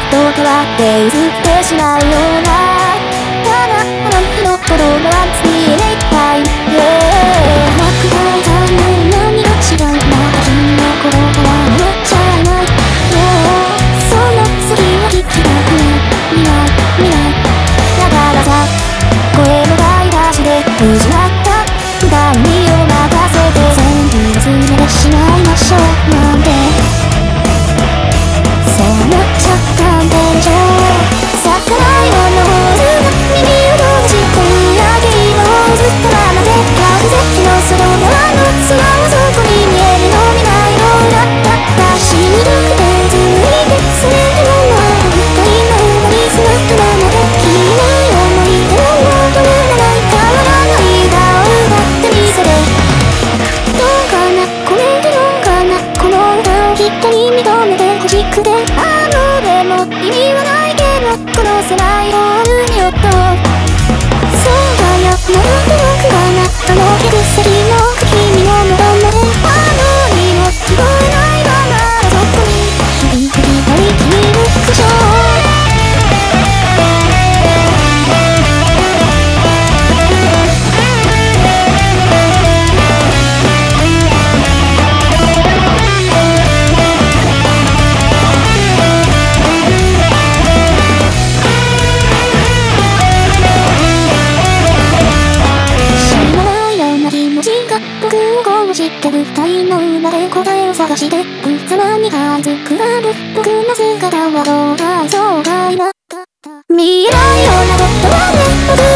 と変わって映ってしまうようなただあの日のことが見えないたいなくないため何が違うまだ君の頃から思っちゃいないもうその次は引きたくない未来だからさ声の大出しで失った普段にを任せて全部忘れてしまいましょうなんてそう思っちゃったんでしょう逆らいのノーズが耳を閉じて裏切りのずっとままで完璧の外側の空をそこに見えるの見ないのだったしみるくてず抜いてそれでもまだ一体のに座ったままで消えない思い出を戻らない変わらない歌を歌ってみせるどうかなこれでどうかなこの歌を人に認めてほしくてでも意味はないけど殺せないホールによっとそうだよまだ届くかなあの手薬の君のものまでにも聞こえないままそこに響く光君の苦情僕をこうして二人の裏で答えを探して器に感づくらる僕の姿はどうかいそうかいな未来ようなことはね